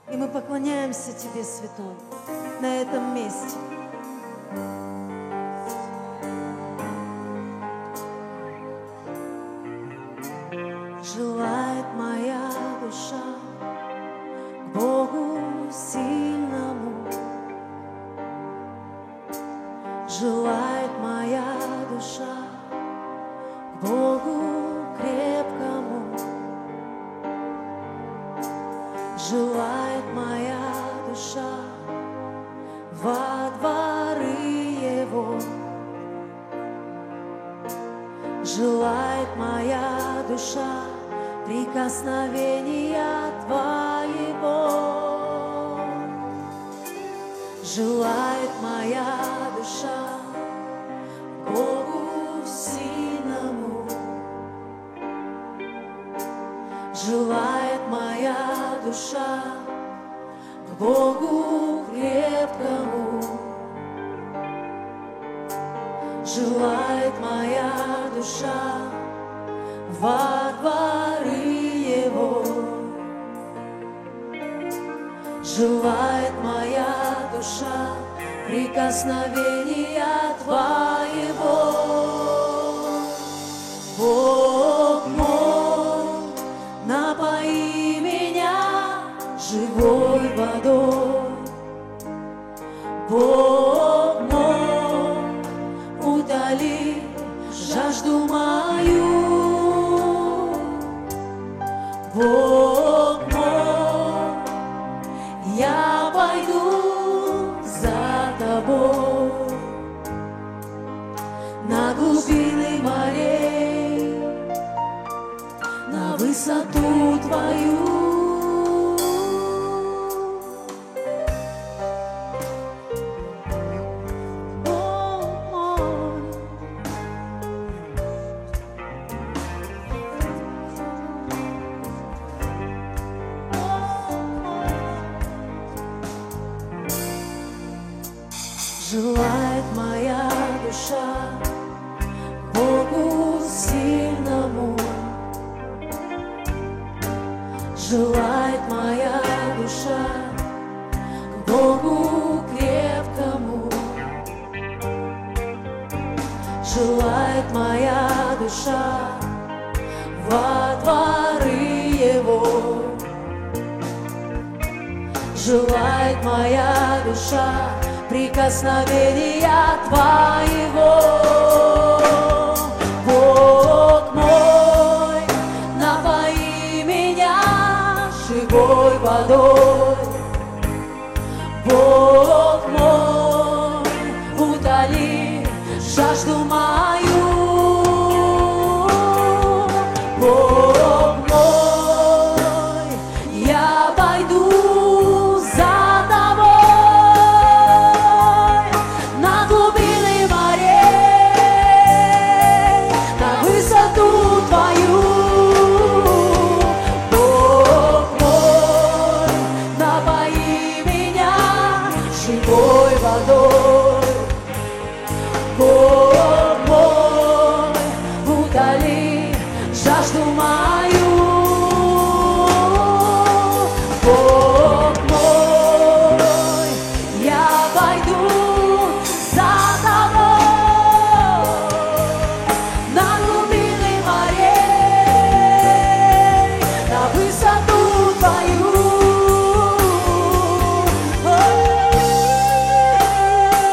И мы поклоняемся Тебе, Святой, на этом месте. Желает моя душа к Богу сильному, желает моя душа к Богу крепкому, желает моя душа во дворы Его, желает моя душа прикосновения Твоего, желает моя душа Богу сильному, желает моя душа к Богу крепкому, желает моя душа во дворы Его, желает моя душа прикосновения Твоего. Бог мой, напои меня живой водой. Бог мой, утоли жажду мою. Бог мой, я пойду за Тобой на глубины морей, на высоту Твою. Желает моя душа Богу сильному, желает моя душа к Богу крепкому, желает моя душа во дворы Его, желает моя душа прикосновения Твоего. Бог мой, напои меня живой водой. Бог мой, утоли жажду мою. Бог мой, я пойду за Тобой на глубины морей, на высоту Твою. Бог мой, напои меня живой водой. Бог мой, утоли жажду мою. Бог мой, я пойду за Тобой на глубины морей, на высоту Твою.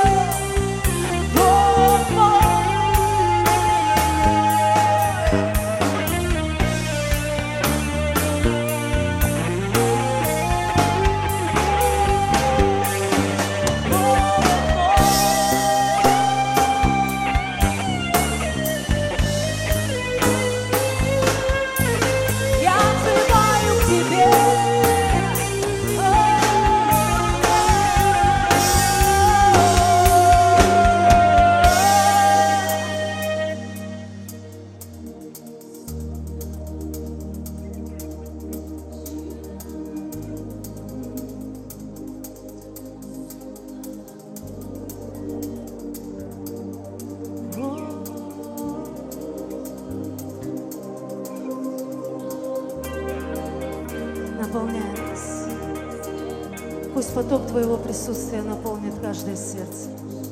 Пусть поток Твоего присутствия наполнит каждое сердце.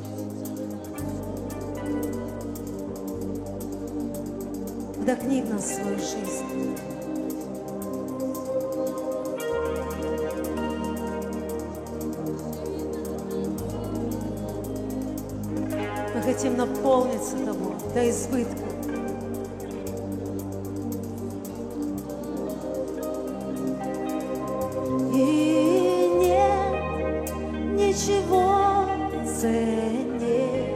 Вдохни в нас свою жизнь. Мы хотим наполниться Тобой до избытка. И нет ничего ценнее,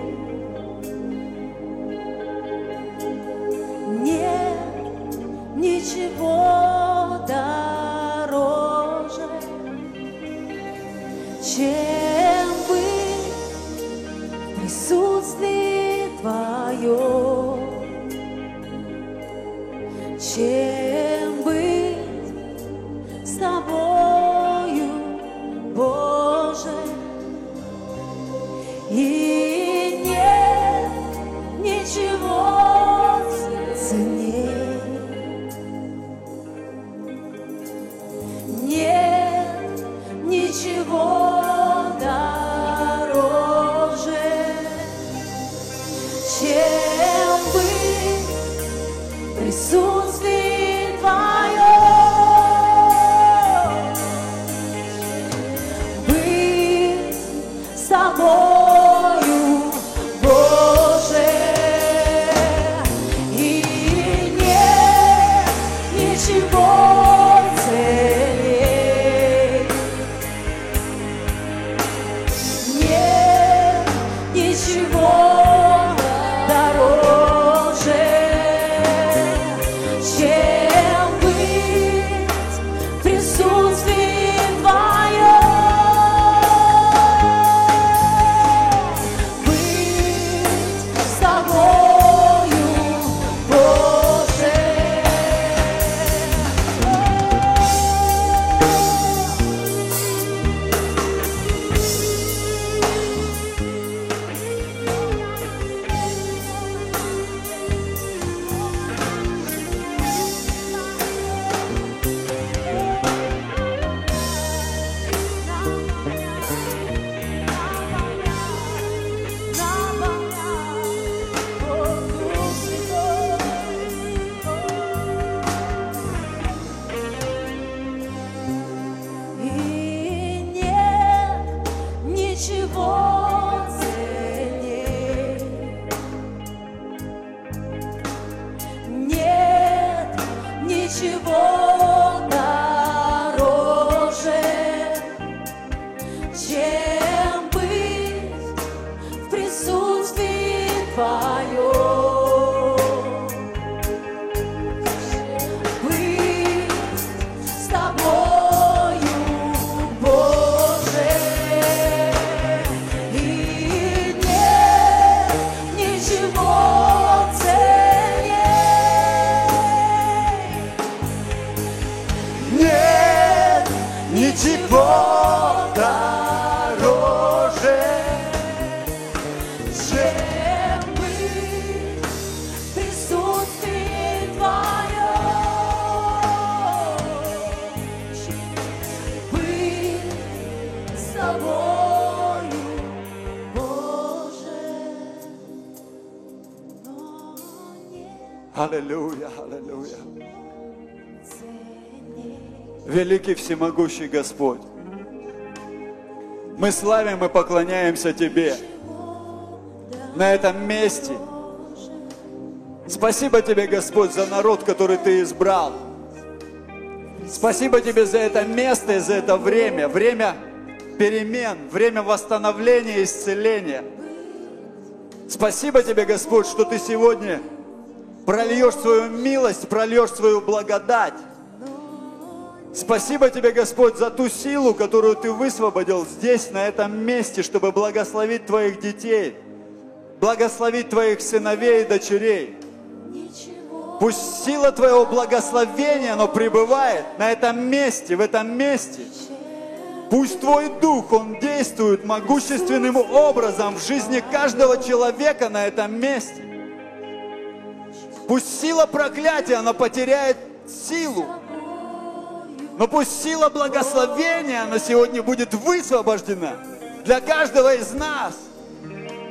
нет ничего дороже, чем быть в присутствии Твоем, чем быть с Тобою, Боже. И нет ничего ценнее, нет ничего дороже, чем быть в присутствии Твоем, быть с Тобою, Боже. И нет ничего ценнее, нет ничего дороже, чем быть в присутствии Твоем, быть с Тобою, Боже. И нет ничего ценнее, нет ничего дороже, чем быть в присутствии Твоем, быть с Тобою, Боже. И нет ничего ценнее, Нет ничего дороже, чем быть в присутствии Твоем, быть с Тобою, Боже. Но нет Аллилуйя, аллилуйя. ценнее. Великий всемогущий Господь, мы славим и поклоняемся Тебе на этом месте. Спасибо Тебе, Господь, за народ, который Ты избрал. Спасибо Тебе за это место и за это время. Время перемен, время восстановления и исцеления. Спасибо Тебе, Господь, что Ты сегодня прольешь свою милость, прольешь свою благодать. Спасибо Тебе, Господь, за ту силу, которую Ты высвободил здесь, на этом месте, чтобы благословить Твоих детей, благословить Твоих сыновей и дочерей. Пусть сила Твоего благословения, оно пребывает на этом месте, в этом месте. Пусть Твой Дух, Он действует могущественным образом в жизни каждого человека на этом месте. Пусть сила проклятия, она потеряет силу. Но пусть сила благословения на сегодня будет высвобождена для каждого из нас.